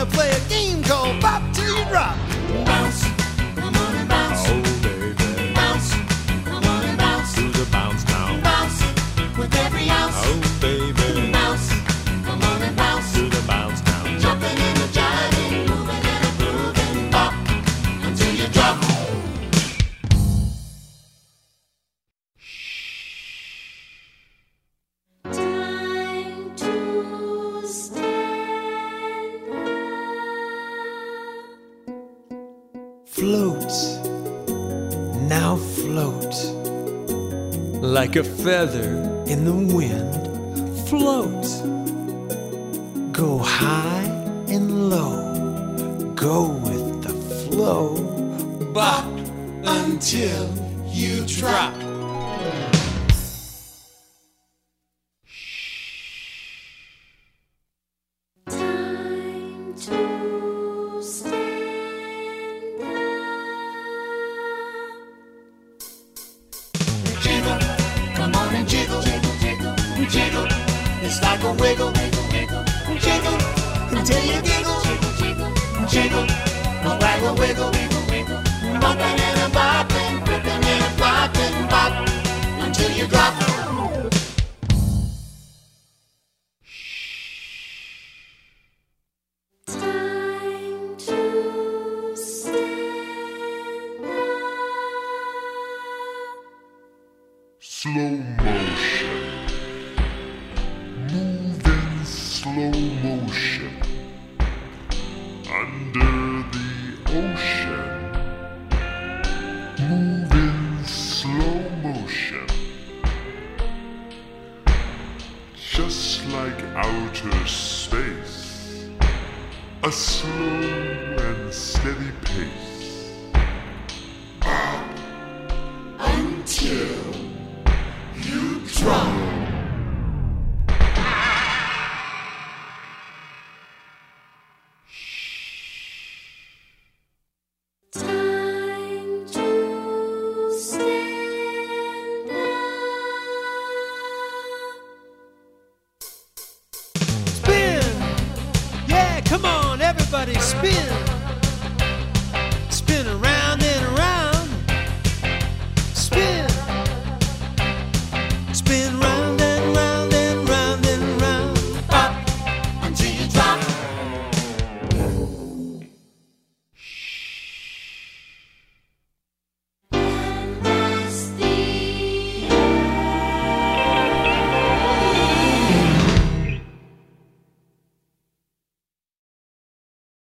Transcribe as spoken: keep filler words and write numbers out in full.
gonna play a game called Bop Till You Drop. Bounce, come on and bounce. Oh, baby. Bounce, come on and bounce. Do the bounce now. Bounce, with every ounce. Oh, baby. Bounce, come on and bounce. Do the bounce now. Jumping and a jiving, moving and a grooving. Bop, until you drop. Time to stand up. Float, now float, like a feather in the wind. Float, go high and low, go with the flow. Bop until you drop. Time to stand up. Jiggle, come on and jiggle, jiggle, jiggle, jiggle. It's like a wiggle, wiggle, wiggle, jiggle until you giggle, jiggle, jiggle, jiggle. A waggle, wiggle, wiggle, wiggle, bumping and a bopping, flipping and a flopping, bop until you drop. Time to stand up. Slow motion. Move in slow motion. Under the ocean. Move in slow motion. Just like outer space. A slow and steady pace. Up until